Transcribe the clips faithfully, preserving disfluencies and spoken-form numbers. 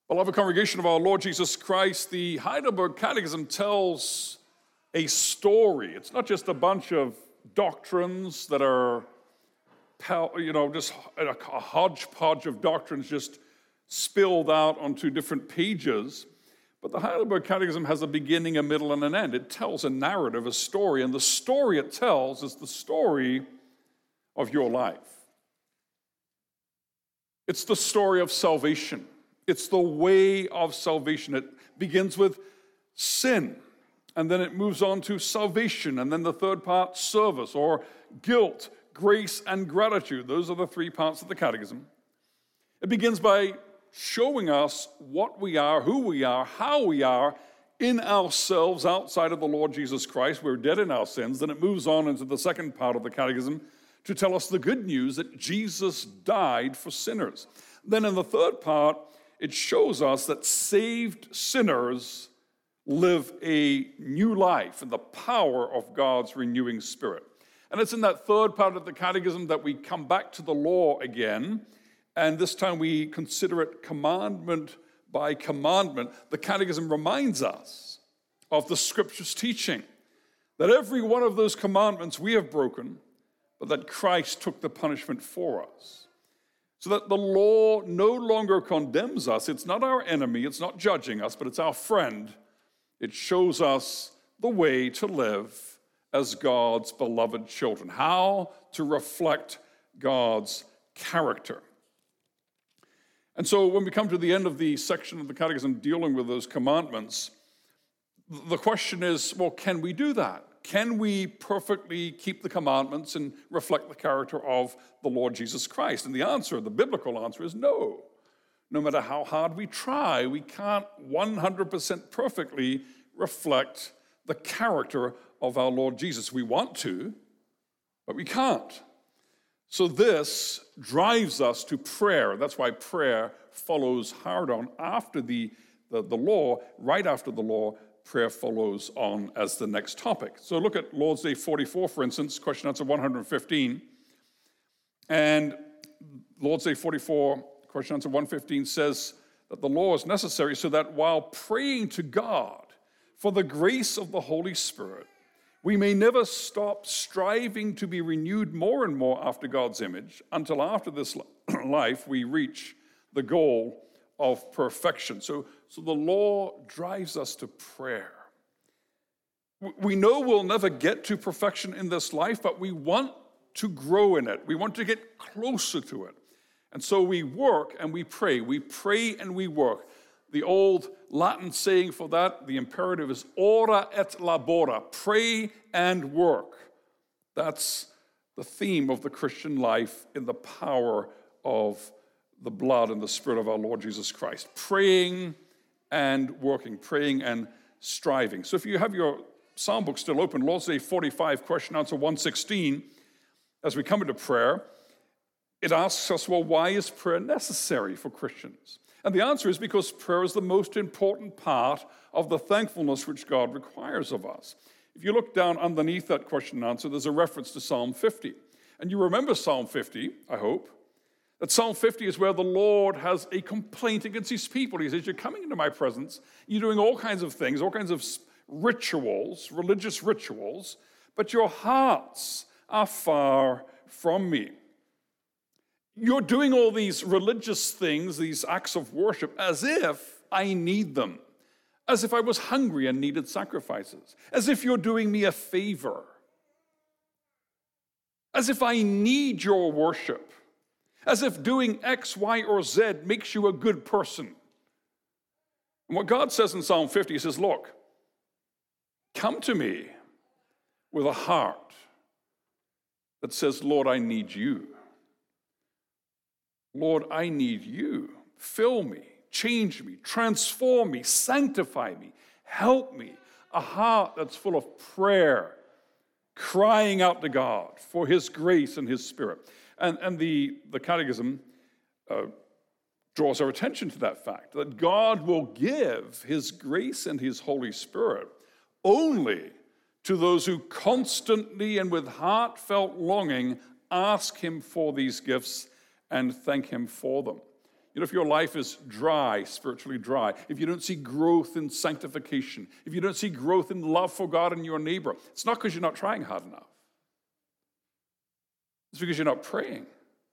Beloved congregation of our Lord Jesus Christ, the Heidelberg Catechism tells a story. It's not just a bunch of doctrines that are, you know, just a hodgepodge of doctrines just spilled out onto different pages. But the Heidelberg Catechism has a beginning, a middle, and an end. It tells a narrative, a story, and the story it tells is the story of your life. It's the story of salvation. It's the way of salvation. It begins with sin, and then it moves on to salvation, and then the third part, service, or guilt, grace, and gratitude. Those are the three parts of the catechism. It begins by showing us what we are, who we are, how we are in ourselves outside of the Lord Jesus Christ. We're dead in our sins. Then it moves on into the second part of the catechism to tell us the good news that Jesus died for sinners. Then in the third part, it shows us that saved sinners live a new life in the power of God's renewing Spirit. And it's in that third part of the catechism that we come back to the law again, and this time we consider it commandment by commandment. The catechism reminds us of the Scripture's teaching that every one of those commandments we have broken, but that Christ took the punishment for us. So that the law no longer condemns us. It's not our enemy, it's not judging us, but it's our friend. It shows us the way to live as God's beloved children, how to reflect God's character. And so when we come to the end of the section of the catechism dealing with those commandments, the question is, well, can we do that? Can we perfectly keep the commandments and reflect the character of the Lord Jesus Christ? And the answer, the biblical answer, is no. No matter how hard we try, we can't one hundred percent perfectly reflect the character of our Lord Jesus. We want to, but we can't. So this drives us to prayer. That's why prayer follows hard on after the, the, the law, right after the law. Prayer follows on as the next topic. So look at Lord's Day forty-four, for instance, question answer one hundred fifteen. And Lord's Day forty-four, question answer one fifteen says that the law is necessary so that while praying to God for the grace of the Holy Spirit, we may never stop striving to be renewed more and more after God's image until after this life we reach the goal of perfection. So, so the law drives us to prayer. We know we'll never get to perfection in this life, but we want to grow in it. We want to get closer to it. And so we work and we pray. We pray and we work. The old Latin saying for that, the imperative is ora et labora, pray and work. That's the theme of the Christian life in the power of the blood and the Spirit of our Lord Jesus Christ. Praying and working, praying and striving. So if you have your psalm book still open, Lord's Day forty-five, question answer one sixteen, as we come into prayer, it asks us, well, why is prayer necessary for Christians? And the answer is because prayer is the most important part of the thankfulness which God requires of us. If you look down underneath that question and answer, there's a reference to Psalm fifty. And you remember Psalm fifty, I hope. That Psalm fifty is where the Lord has a complaint against his people. He says, you're coming into my presence, you're doing all kinds of things, all kinds of rituals, religious rituals, but your hearts are far from me. You're doing all these religious things, these acts of worship, as if I need them, as if I was hungry and needed sacrifices, as if you're doing me a favor, as if I need your worship, as if doing X, Y, or Z makes you a good person. And what God says in Psalm fifty, he says, look, come to me with a heart that says, Lord, I need you. Lord, I need you. Fill me, change me, transform me, sanctify me, help me. A heart that's full of prayer, crying out to God for his grace and his Spirit. And, and the, the Catechism uh, draws our attention to that fact, that God will give his grace and his Holy Spirit only to those who constantly and with heartfelt longing ask him for these gifts and thank him for them. You know, if your life is dry, spiritually dry, if you don't see growth in sanctification, if you don't see growth in love for God and your neighbor, it's not because you're not trying hard enough. It's because you're not praying.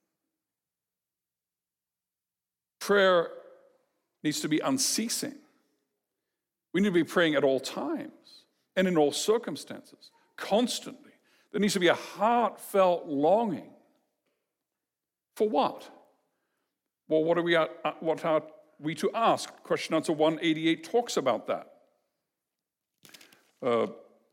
Prayer needs to be unceasing. We need to be praying at all times and in all circumstances, constantly. There needs to be a heartfelt longing. For what? Well, what are we, what are we to ask? Question answer one eighty-eight talks about that. Uh,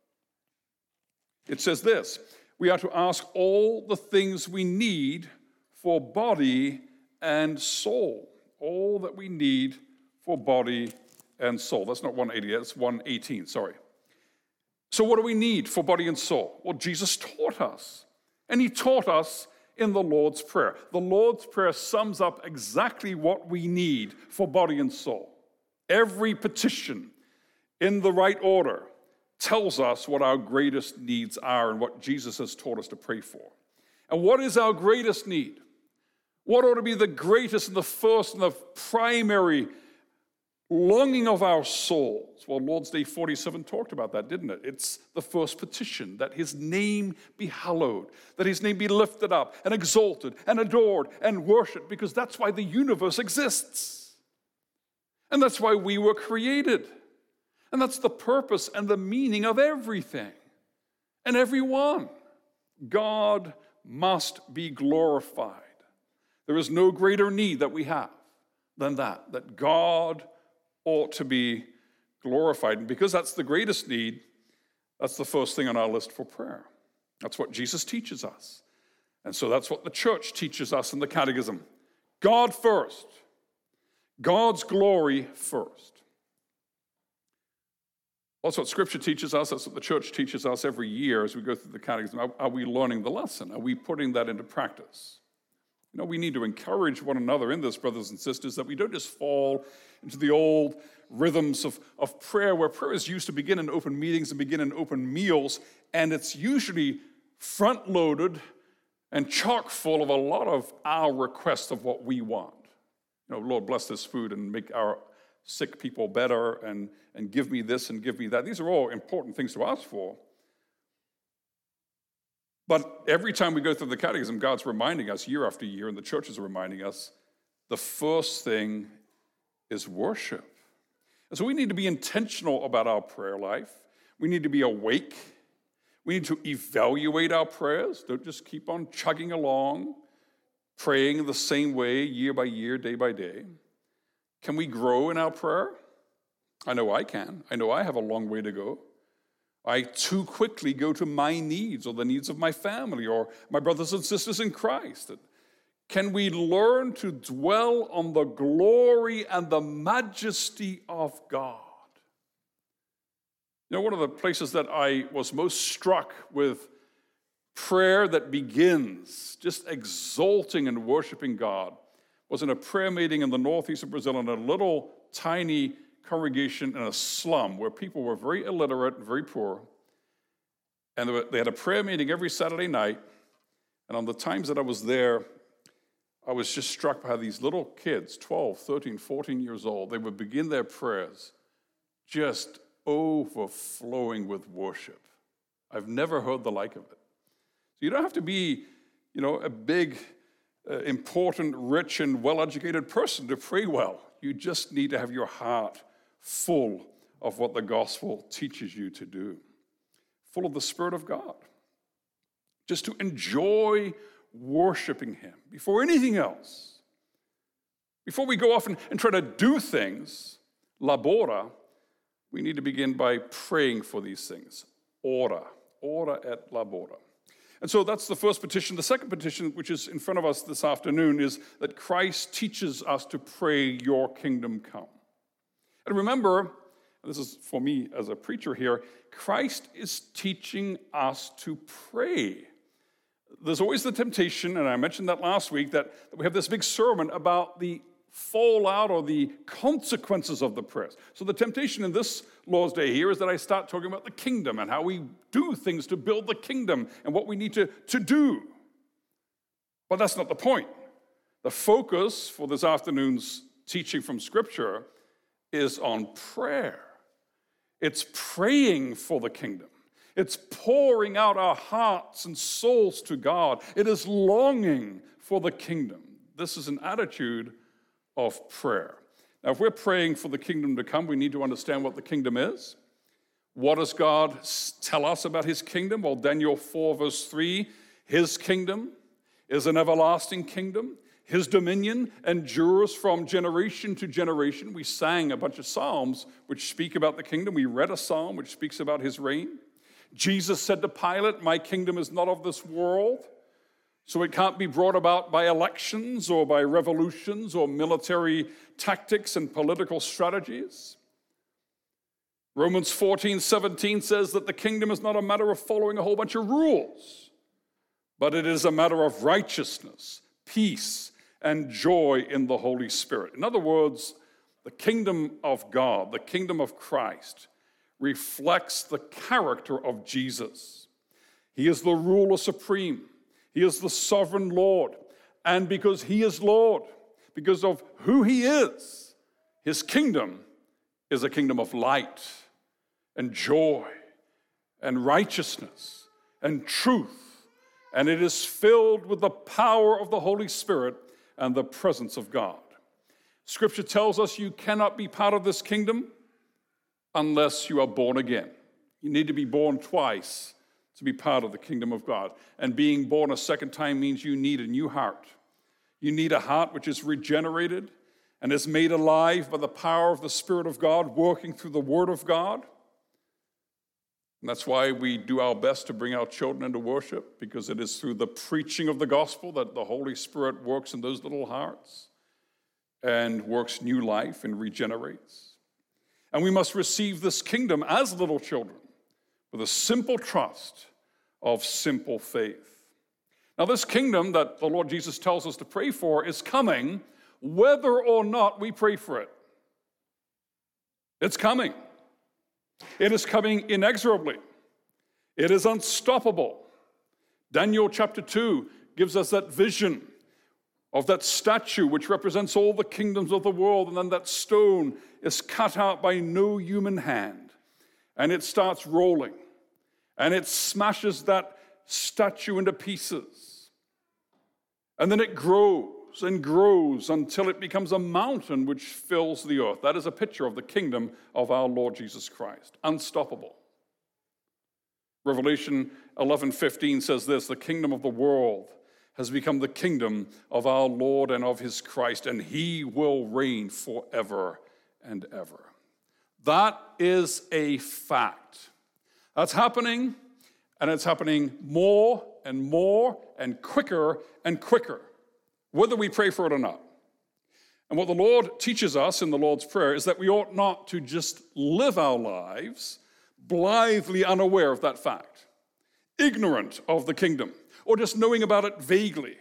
it says this: we are to ask all the things we need for body and soul. All that we need for body and soul. That's not one eighty-eight, that's one eighteen, sorry. So what do we need for body and soul? Well, Jesus taught us. And he taught us in the Lord's Prayer. The Lord's Prayer sums up exactly what we need for body and soul. Every petition in the right order tells us what our greatest needs are and what Jesus has taught us to pray for. And what is our greatest need? What ought to be the greatest and the first and the primary longing of our souls? Well, Lord's Day forty-seven talked about that, didn't it? It's the first petition, that his name be hallowed, that his name be lifted up and exalted and adored and worshiped, because that's why the universe exists. And that's why we were created. And that's the purpose and the meaning of everything and everyone. God must be glorified. There is no greater need that we have than that, that God ought to be glorified. And because that's the greatest need, that's the first thing on our list for prayer. That's what Jesus teaches us. And so that's what the church teaches us in the Catechism. God first. God's glory first. That's what Scripture teaches us. That's what the church teaches us every year as we go through the Catechism. Are, are we learning the lesson? Are we putting that into practice? You know, we need to encourage one another in this, brothers and sisters, that we don't just fall into the old rhythms of, of prayer, where prayer is used to begin in open meetings and begin in open meals, and it's usually front-loaded and chock full of a lot of our requests of what we want. You know, Lord, bless this food and make our sick people better, and, and give me this and give me that. These are all important things to ask for. But every time we go through the Catechism, God's reminding us year after year, and the churches are reminding us, the first thing is worship. And so we need to be intentional about our prayer life. We need to be awake. We need to evaluate our prayers. Don't just keep on chugging along, praying in the same way year by year, day by day. Can we grow in our prayer? I know I can. I know I have a long way to go. I too quickly go to my needs or the needs of my family or my brothers and sisters in Christ. Can we learn to dwell on the glory and the majesty of God? You know, one of the places that I was most struck with prayer that begins just exalting and worshiping God was in a prayer meeting in the northeast of Brazil in a little tiny congregation in a slum where people were very illiterate and very poor. And they, were, they had a prayer meeting every Saturday night. And on the times that I was there, I was just struck by how these little kids, twelve, thirteen, fourteen years old, they would begin their prayers just overflowing with worship. I've never heard the like of it. So you don't have to be, you know, a big, uh, important, rich, and well-educated person to pray well. You just need to have your heart full of what the gospel teaches you to do, full of the Spirit of God, just to enjoy worshiping him before anything else. Before we go off and, and try to do things, labora, we need to begin by praying for these things. Ora, ora et labora. And so that's the first petition. The second petition, which is in front of us this afternoon, is that Christ teaches us to pray, your kingdom come. And remember, and this is for me as a preacher here, Christ is teaching us to pray. There's always the temptation, and I mentioned that last week, that, that we have this big sermon about the fallout or the consequences of the prayers. So the temptation in this Lord's Day here is that I start talking about the kingdom and how we do things to build the kingdom and what we need to, to do. But that's not the point. The focus for this afternoon's teaching from Scripture is on prayer. It's praying for the kingdom. It's pouring out our hearts and souls to God. It is longing for the kingdom. This is an attitude of prayer. Now, if we're praying for the kingdom to come, we need to understand what the kingdom is. What does God tell us about his kingdom? Well, Daniel four, verse three, his kingdom is an everlasting kingdom. His dominion endures from generation to generation. We sang a bunch of psalms which speak about the kingdom. We read a psalm which speaks about his reign. Jesus said to Pilate, my kingdom is not of this world, so it can't be brought about by elections or by revolutions or military tactics and political strategies. Romans fourteen seventeen says that the kingdom is not a matter of following a whole bunch of rules, but it is a matter of righteousness, peace, and joy in the Holy Spirit. In other words, the kingdom of God, the kingdom of Christ, reflects the character of Jesus. He is the ruler supreme. He is the sovereign Lord. And because he is Lord, because of who he is, his kingdom is a kingdom of light and joy and righteousness and truth. And it is filled with the power of the Holy Spirit and the presence of God. Scripture tells us you cannot be part of this kingdom unless you are born again. You need to be born twice to be part of the kingdom of God. And being born a second time means you need a new heart. You need a heart which is regenerated and is made alive by the power of the Spirit of God working through the Word of God. And that's why we do our best to bring our children into worship, because it is through the preaching of the gospel that the Holy Spirit works in those little hearts and works new life and regenerates. And we must receive this kingdom as little children with a simple trust of simple faith. Now, this kingdom that the Lord Jesus tells us to pray for is coming whether or not we pray for it. It's coming. It is coming inexorably. It is unstoppable. Daniel chapter two gives us that vision of that statue which represents all the kingdoms of the world, and then that stone is cut out by no human hand, and it starts rolling, and it smashes that statue into pieces. And then it grows and grows until it becomes a mountain which fills the earth. That is a picture of the kingdom of our Lord Jesus Christ. Unstoppable. Revelation eleven fifteen says this, the kingdom of the world has become the kingdom of our Lord and of his Christ, and he will reign forever and ever. That is a fact. That's happening, and it's happening more and more and quicker and quicker, whether we pray for it or not. And what the Lord teaches us in the Lord's Prayer is that we ought not to just live our lives blithely unaware of that fact, ignorant of the kingdom, or just knowing about it vaguely.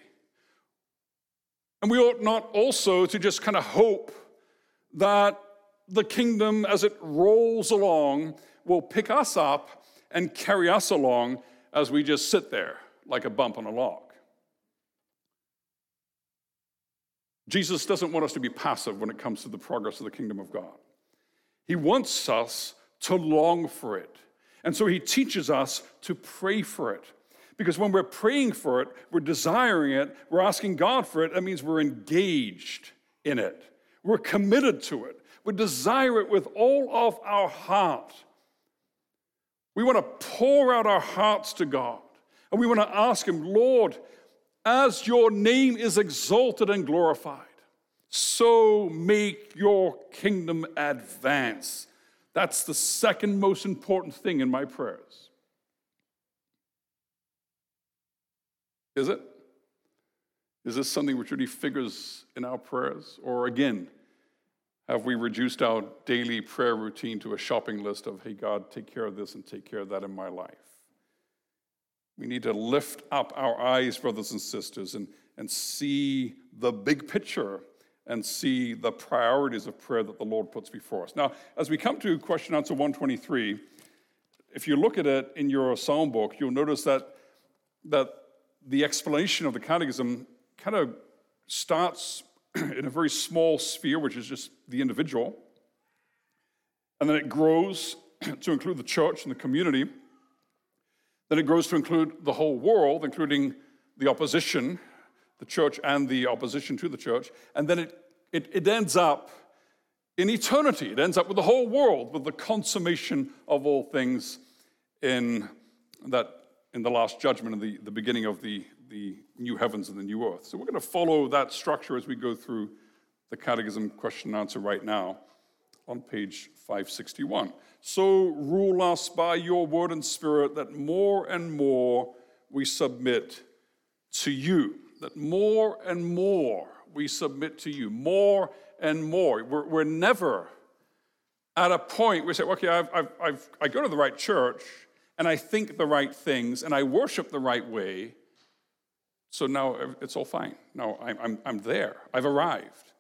And we ought not also to just kind of hope that the kingdom, as it rolls along, will pick us up and carry us along as we just sit there like a bump on a log. Jesus doesn't want us to be passive when it comes to the progress of the kingdom of God. He wants us to long for it. And so he teaches us to pray for it. Because when we're praying for it, we're desiring it, we're asking God for it, that means we're engaged in it. We're committed to it. We desire it with all of our heart. We want to pour out our hearts to God. And we want to ask him, Lord, as your name is exalted and glorified, so make your kingdom advance. That's the second most important thing in my prayers. Is it? Is this something which really figures in our prayers? Or again, have we reduced our daily prayer routine to a shopping list of, hey, God, take care of this and take care of that in my life? We need to lift up our eyes, brothers and sisters, and, and see the big picture and see the priorities of prayer that the Lord puts before us. Now, as we come to question answer one twenty-three, if you look at it in your psalm book, you'll notice that, that the explanation of the catechism kind of starts in a very small sphere, which is just the individual, and then it grows to include the church and the community. Then it grows to include the whole world, including the opposition, the church and the opposition to the church. And then it, it, it ends up in eternity. It ends up with the whole world, with the consummation of all things in that in the last judgment and the, the beginning of the, the new heavens and the new earth. So we're going to follow that structure as we go through the Catechism question and answer right now on page five sixty-one. So rule us by your word and spirit, that more and more we submit to you. That more and more we submit to you. More and more. We're, we're never at a point where we say, okay, I've, I've, I've, I go to the right church, and I think the right things, and I worship the right way, so now it's all fine. No, I'm, I'm, I'm there. I've arrived.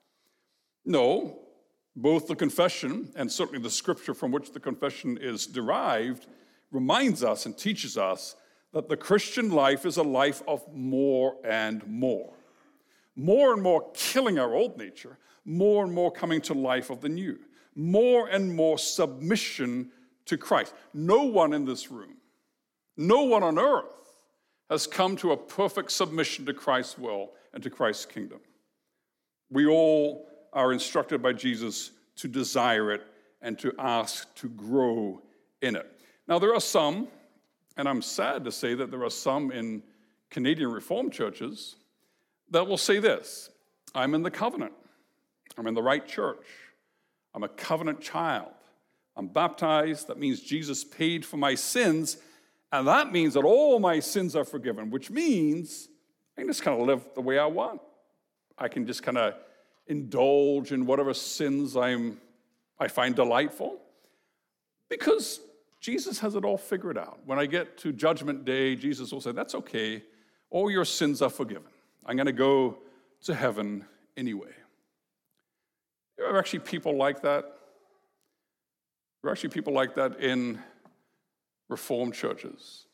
No, both the confession and certainly the scripture from which the confession is derived reminds us and teaches us that the Christian life is a life of more and more. More and more killing our old nature, more and more coming to life of the new. More and more submission to Christ. No one in this room, no one on earth has come to a perfect submission to Christ's will and to Christ's kingdom. We all are instructed by Jesus to desire it and to ask to grow in it. Now, there are some, and I'm sad to say that there are some in Canadian Reformed churches that will say this: I'm in the covenant. I'm in the right church. I'm a covenant child. I'm baptized. That means Jesus paid for my sins, and that means that all my sins are forgiven, which means I can just kind of live the way I want. I can just kind of indulge in whatever sins I'm, I find delightful, because Jesus has it all figured out. When I get to Judgment Day, Jesus will say, that's okay. All your sins are forgiven. I'm going to go to heaven anyway. There are actually people like that. There are actually people like that in Reformed churches.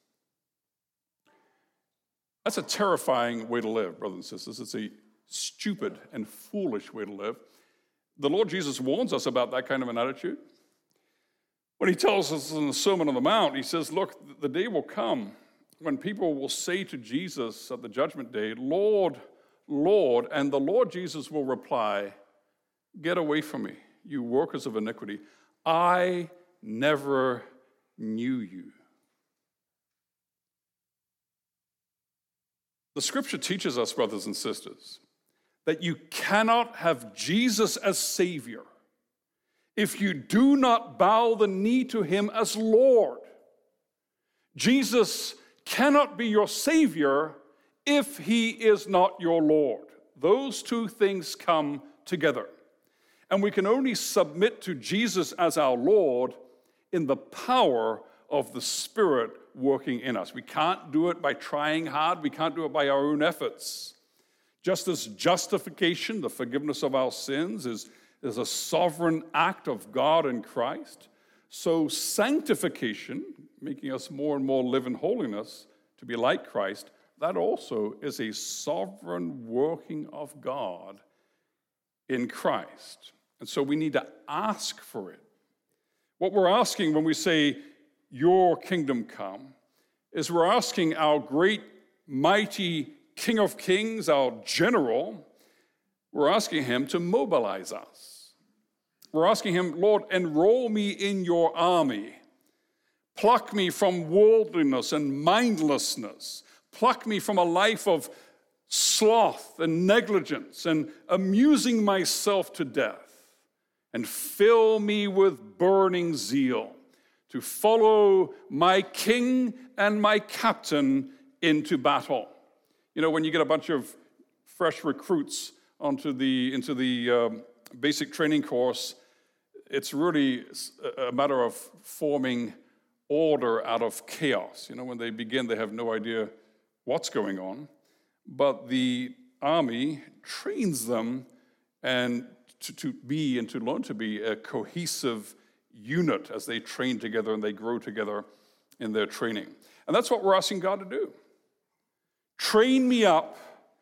That's a terrifying way to live, brothers and sisters. It's a stupid and foolish way to live. The Lord Jesus warns us about that kind of an attitude. When he tells us in the Sermon on the Mount, he says, look, the day will come when people will say to Jesus at the judgment day, Lord, Lord, and the Lord Jesus will reply, get away from me, you workers of iniquity. I never knew you. The scripture teaches us, brothers and sisters, that you cannot have Jesus as Savior if you do not bow the knee to him as Lord. Jesus cannot be your Savior if he is not your Lord. Those two things come together. And we can only submit to Jesus as our Lord in the power of the Spirit working in us. We can't do it by trying hard. We can't do it by our own efforts. Just as justification, the forgiveness of our sins, is, is a sovereign act of God in Christ, so sanctification, making us more and more live in holiness to be like Christ, that also is a sovereign working of God in Christ. And so we need to ask for it. What we're asking when we say, your kingdom come, is we're asking our great, mighty King of Kings, our general, we're asking him to mobilize us. We're asking him, Lord, enroll me in your army. Pluck me from worldliness and mindlessness. Pluck me from a life of sloth and negligence and amusing myself to death. And fill me with burning zeal to follow my king and my captain into battle. You know, when you get a bunch of fresh recruits onto the into the um, basic training course, it's really a matter of forming order out of chaos. You know, when they begin, they have no idea what's going on, but the army trains them and to, to be and to learn to be a cohesive unit as they train together and they grow together in their training. And that's what we're asking God to do. Train me up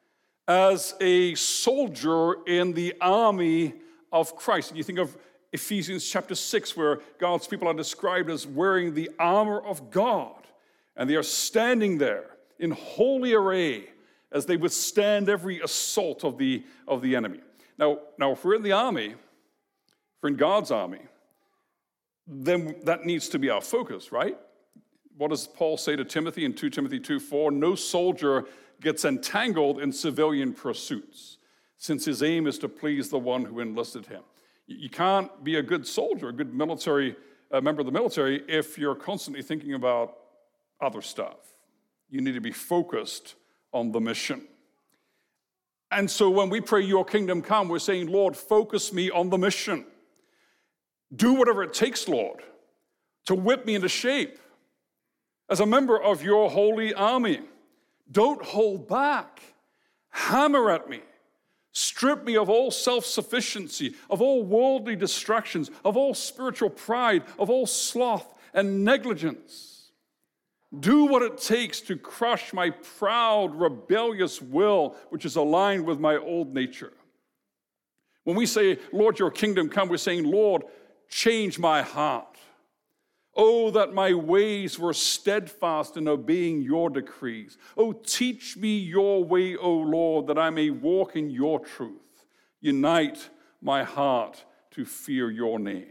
as a soldier in the army of Christ. And you think of Ephesians chapter six, where God's people are described as wearing the armor of God, and they are standing there in holy array as they withstand every assault of the, of the enemy. Now, now, if we're in the army, if we're in God's army, then that needs to be our focus, right? What does Paul say to Timothy in Second Timothy two four? No soldier gets entangled in civilian pursuits, since his aim is to please the one who enlisted him. You can't be a good soldier, a good military uh, member of the military, if you're constantly thinking about other stuff. You need to be focused on the mission. And so when we pray, your kingdom come, we're saying, Lord, focus me on the mission. Do whatever it takes, Lord, to whip me into shape as a member of your holy army. Don't hold back. Hammer at me. Strip me of all self-sufficiency, of all worldly distractions, of all spiritual pride, of all sloth and negligence. Do what it takes to crush my proud, rebellious will, which is aligned with my old nature. When we say, Lord, your kingdom come, we're saying, Lord, change my heart. Oh, that my ways were steadfast in obeying your decrees. Oh, teach me your way, O Lord, that I may walk in your truth. Unite my heart to fear your name.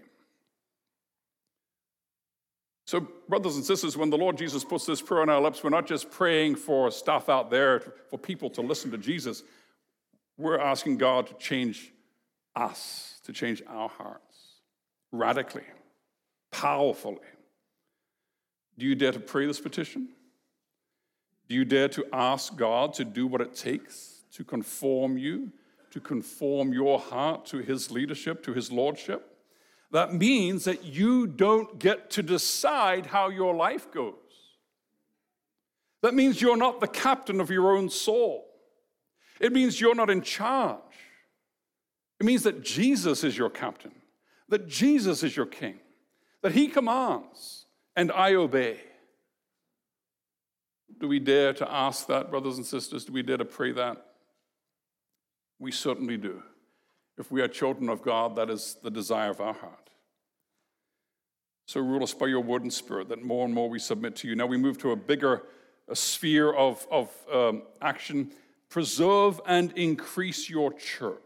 So, brothers and sisters, when the Lord Jesus puts this prayer on our lips, we're not just praying for stuff out there for people to listen to Jesus. We're asking God to change us, to change our hearts radically, powerfully. Do you dare to pray this petition? Do you dare to ask God to do what it takes to conform you, to conform your heart to his leadership, to his lordship? That means that you don't get to decide how your life goes. That means you're not the captain of your own soul. It means you're not in charge. It means that Jesus is your captain, that Jesus is your king, that he commands and I obey. Do we dare to ask that, brothers and sisters? Do we dare to pray that? We certainly do. If we are children of God, that is the desire of our heart. So rule us by your word and spirit, that more and more we submit to you. Now we move to a bigger a sphere of, of um, action. Preserve and increase your church.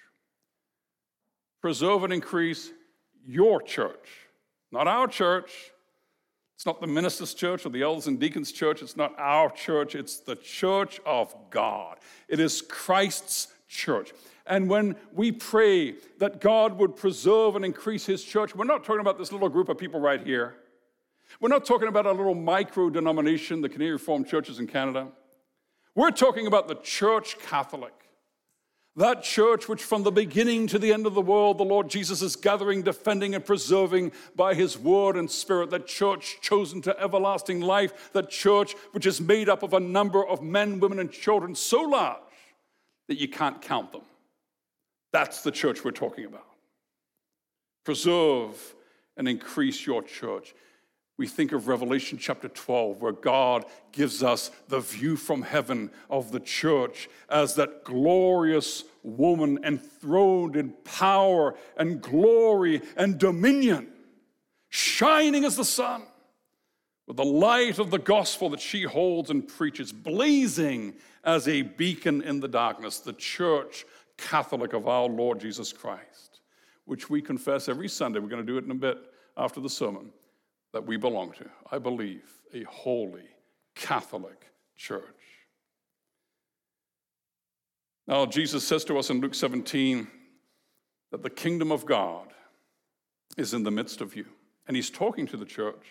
Preserve and increase your church. Not our church. It's not the minister's church or the elders and deacons' church. It's not our church. It's the church of God. It is Christ's church. And when we pray that God would preserve and increase his church, we're not talking about this little group of people right here. We're not talking about a little micro-denomination, the Canadian Reformed churches in Canada. We're talking about the Church Catholic. That church which from the beginning to the end of the world, the Lord Jesus is gathering, defending, and preserving by his word and spirit. That church chosen to everlasting life. That church which is made up of a number of men, women, and children so large that you can't count them. That's the church we're talking about. Preserve and increase your church. We think of Revelation chapter twelve, where God gives us the view from heaven of the church as that glorious woman enthroned in power and glory and dominion, shining as the sun, with the light of the gospel that she holds and preaches, blazing as a beacon in the darkness, the Church Catholic of our Lord Jesus Christ, which we confess every Sunday. We're going to do it in a bit after the sermon. That we belong to. I believe a holy Catholic church. Now, Jesus says to us in Luke seventeen that the kingdom of God is in the midst of you. And he's talking to the church.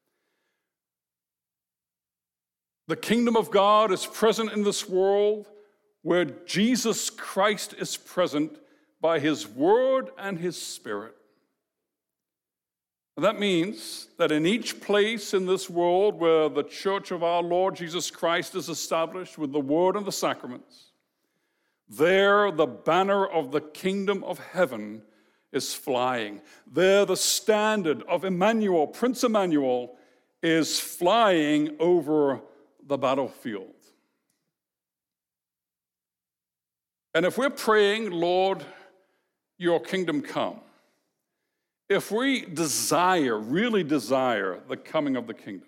The kingdom of God is present in this world where Jesus Christ is present by his word and his spirit. That means that in each place in this world where the church of our Lord Jesus Christ is established with the word and the sacraments, there the banner of the kingdom of heaven is flying. There the standard of Emmanuel, Prince Emmanuel, is flying over the battlefield. And if we're praying, Lord, your kingdom come, if we desire, really desire the coming of the kingdom,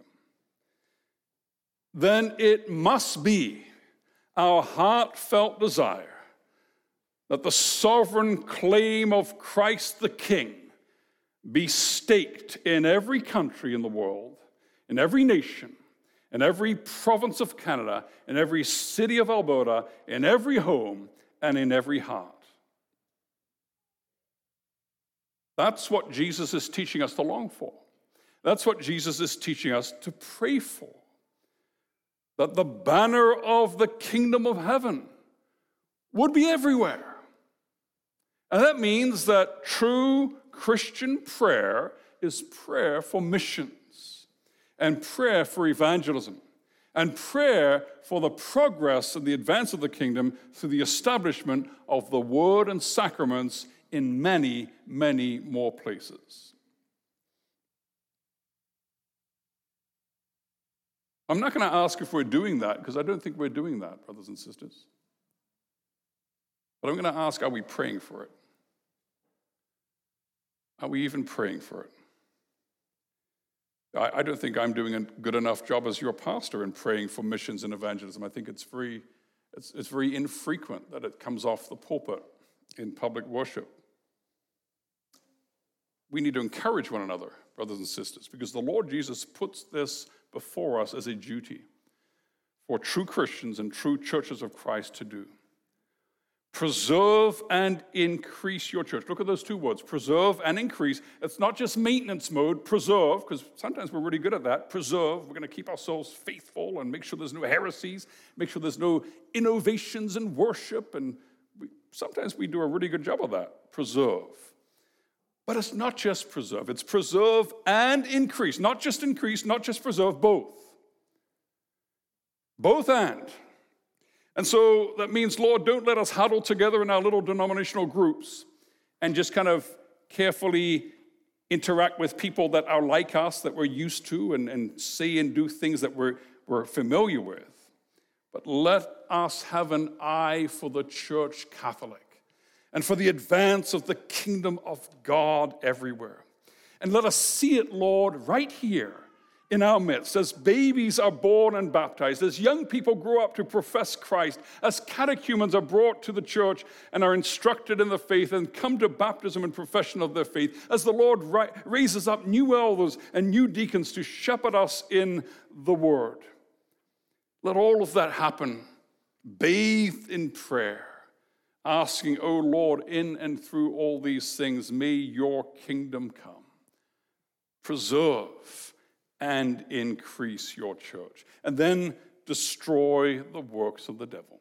then it must be our heartfelt desire that the sovereign claim of Christ the King be staked in every country in the world, in every nation, in every province of Canada, in every city of Alberta, in every home, and in every heart. That's what Jesus is teaching us to long for. That's what Jesus is teaching us to pray for. That the banner of the kingdom of heaven would be everywhere. And that means that true Christian prayer is prayer for missions, and prayer for evangelism, and prayer for the progress and the advance of the kingdom through the establishment of the word and sacraments in many, many more places. I'm not going to ask if we're doing that, because I don't think we're doing that, brothers and sisters. But I'm going to ask, are we praying for it? Are we even praying for it? I, I don't think I'm doing a good enough job as your pastor in praying for missions and evangelism. I think it's very, it's, it's very infrequent that it comes off the pulpit in public worship. We need to encourage one another, brothers and sisters, because the Lord Jesus puts this before us as a duty for true Christians and true churches of Christ to do. Preserve and increase your church. Look at those two words, preserve and increase. It's not just maintenance mode, preserve, because sometimes we're really good at that. Preserve, we're going to keep ourselves faithful and make sure there's no heresies, make sure there's no innovations in worship, and we, sometimes we do a really good job of that, preserve. But it's not just preserve, it's preserve and increase. Not just increase, not just preserve, both. Both and. And so that means, Lord, don't let us huddle together in our little denominational groups and just kind of carefully interact with people that are like us, that we're used to, and, and say and do things that we're, we're familiar with. But let us have an eye for the church Catholic and for the advance of the kingdom of God everywhere. And let us see it, Lord, right here in our midst, as babies are born and baptized, as young people grow up to profess Christ, as catechumens are brought to the church and are instructed in the faith and come to baptism and profession of their faith, as the Lord raises up new elders and new deacons to shepherd us in the word. Let all of that happen, bathed in prayer, asking, "O Lord, in and through all these things, may your kingdom come. Preserve and increase your church, and then destroy the works of the devil."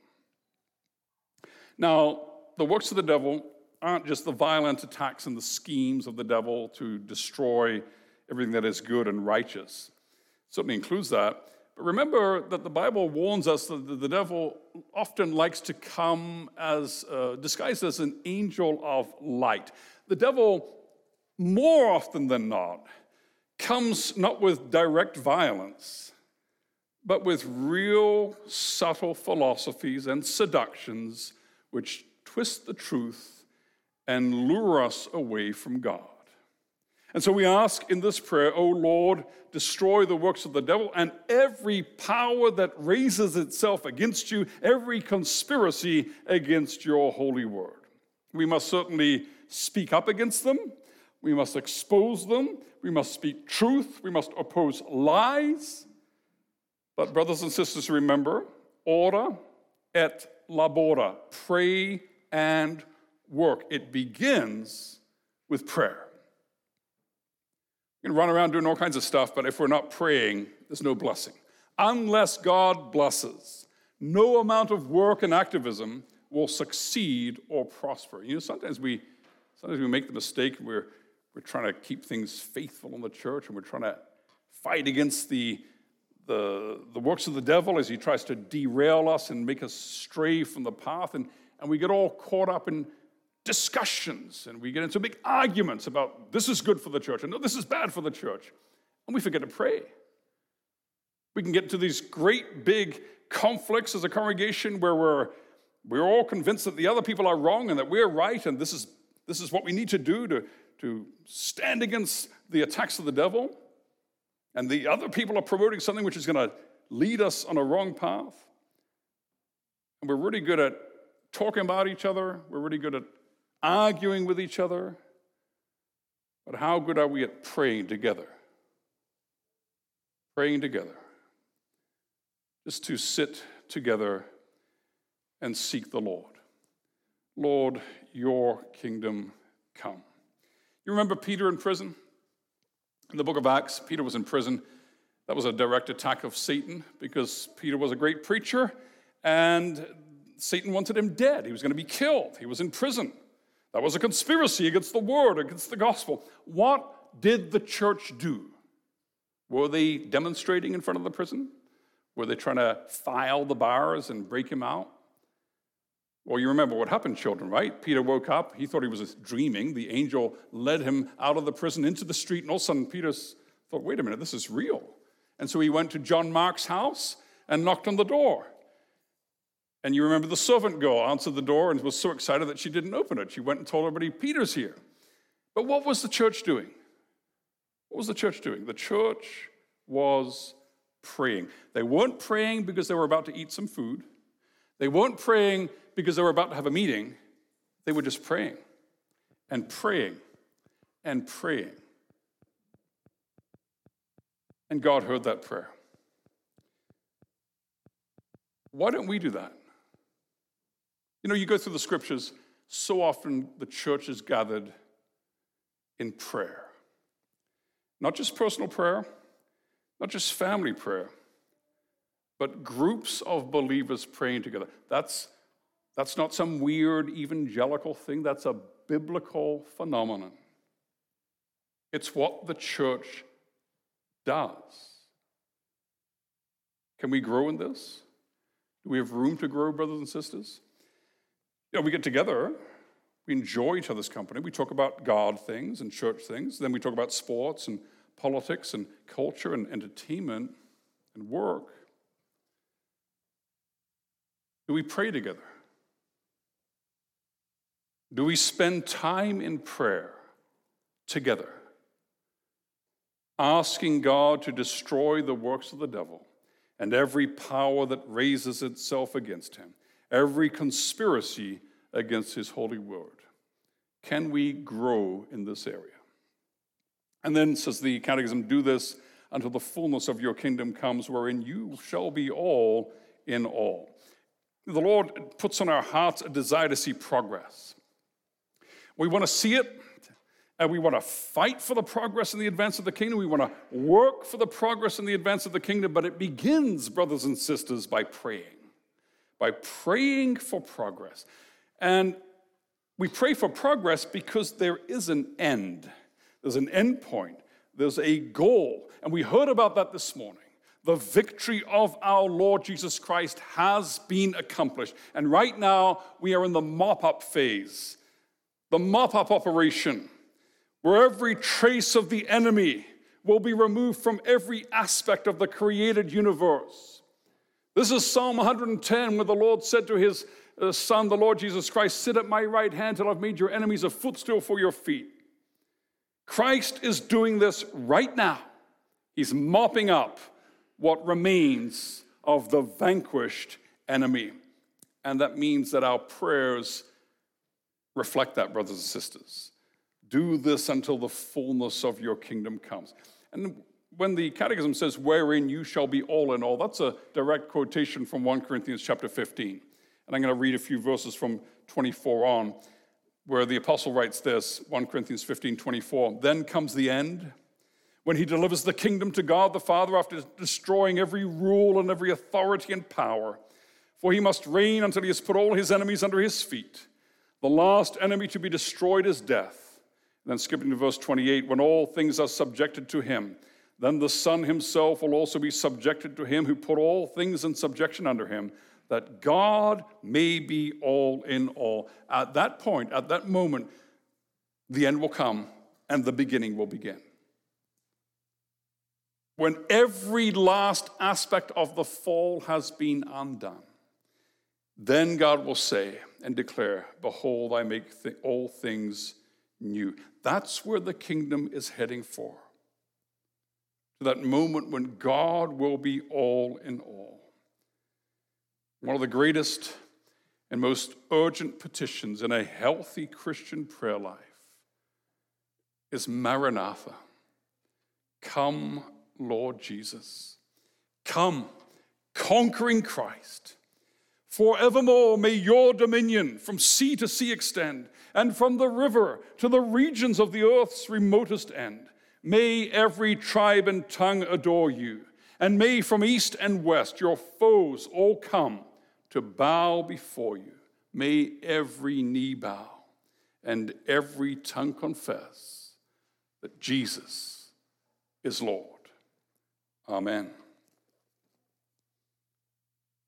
Now, the works of the devil aren't just the violent attacks and the schemes of the devil to destroy everything that is good and righteous. It certainly includes that. But remember that the Bible warns us that the devil often likes to come as uh, disguised as an angel of light. The devil, more often than not, comes not with direct violence, but with real subtle philosophies and seductions which twist the truth and lure us away from God. And so we ask in this prayer, "O Lord, destroy the works of the devil and every power that raises itself against you, every conspiracy against your holy word." We must certainly speak up against them. We must expose them. We must speak truth. We must oppose lies. But brothers and sisters, remember, ora et labora, pray and work. It begins with prayer. We can run around doing all kinds of stuff, but if we're not praying, there's no blessing. Unless God blesses, no amount of work and activism will succeed or prosper. You know, sometimes we sometimes we make the mistake, we're We're trying to keep things faithful in the church, and we're trying to fight against the, the, the works of the devil as he tries to derail us and make us stray from the path. And, and we get all caught up in discussions, and we get into big arguments about this is good for the church, and no, this is bad for the church. And we forget to pray. We can get into these great big conflicts as a congregation where we're we're all convinced that the other people are wrong and that we're right, and this is, this is what we need to do to, to stand against the attacks of the devil, and the other people are promoting something which is going to lead us on a wrong path. And we're really good at talking about each other. We're really good at arguing with each other. But how good are we at praying together? Praying together. Just to sit together and seek the Lord. Lord, your kingdom come. You remember Peter in prison? In the book of Acts, Peter was in prison. That was a direct attack of Satan because Peter was a great preacher and Satan wanted him dead. He was going to be killed. He was in prison. That was a conspiracy against the word, against the gospel. What did the church do? Were they demonstrating in front of the prison? Were they trying to file the bars and break him out? Well, you remember what happened, children, right? Peter woke up. He thought he was dreaming. The angel led him out of the prison into the street, and all of a sudden Peter thought, wait a minute, this is real. And so he went to John Mark's house and knocked on the door. And you remember the servant girl answered the door and was so excited that she didn't open it. She went and told everybody, Peter's here. But what was the church doing? What was the church doing? The church was praying. They weren't praying because they were about to eat some food. They weren't praying because they were about to have a meeting. They were just praying and praying and praying. And God heard that prayer. Why don't we do that? You know, you go through the scriptures, so often the church is gathered in prayer. Not just personal prayer, not just family prayer, but groups of believers praying together. That's, that's not some weird evangelical thing. That's a biblical phenomenon. It's what the church does. Can we grow in this? Do we have room to grow, brothers and sisters? You know, we get together, we enjoy each other's company, we talk about God things and church things, then we talk about sports and politics and culture and entertainment and work. Do we pray together? Do we spend time in prayer together, asking God to destroy the works of the devil and every power that raises itself against him, every conspiracy against his holy word? Can we grow in this area? And then, says the Catechism, do this until the fullness of your kingdom comes, wherein you shall be all in all. The Lord puts on our hearts a desire to see progress. We want to see it, and we want to fight for the progress and the advance of the kingdom. We want to work for the progress and the advance of the kingdom, but it begins, brothers and sisters, by praying. By praying for progress. And we pray for progress because there is an end. There's an end point. There's a goal. And we heard about that this morning. The victory of our Lord Jesus Christ has been accomplished. And right now, we are in the mop-up phase. The mop-up operation, where every trace of the enemy will be removed from every aspect of the created universe. This is Psalm one hundred ten, where the Lord said to his uh, Son, the Lord Jesus Christ, sit at my right hand till I've made your enemies a footstool for your feet. Christ is doing this right now. He's mopping up what remains of the vanquished enemy. And that means that our prayers reflect that, brothers and sisters. Do this until the fullness of your kingdom comes. And when the Catechism says, wherein you shall be all in all, that's a direct quotation from First Corinthians chapter fifteen. And I'm going to read a few verses from twenty-four on, where the apostle writes this, First Corinthians fifteen, twenty-four. Then comes the end, when he delivers the kingdom to God the Father after destroying every rule and every authority and power. For he must reign until he has put all his enemies under his feet. The last enemy to be destroyed is death. And then skipping to verse twenty-eight, when all things are subjected to him, then the Son himself will also be subjected to him who put all things in subjection under him, that God may be all in all. At that point, at that moment, the end will come and the beginning will begin. When every last aspect of the fall has been undone, Then God will say and declare, behold, I make th- all things new. That's where the kingdom is heading for. To that moment when God will be all in all. One of the greatest and most urgent petitions in a healthy Christian prayer life is Maranatha. Come, Lord Jesus. Come, conquering Christ. Forevermore may your dominion from sea to sea extend, and from the river to the regions of the earth's remotest end. May every tribe and tongue adore you, and may from east and west your foes all come to bow before you. May every knee bow and every tongue confess that Jesus is Lord. Amen.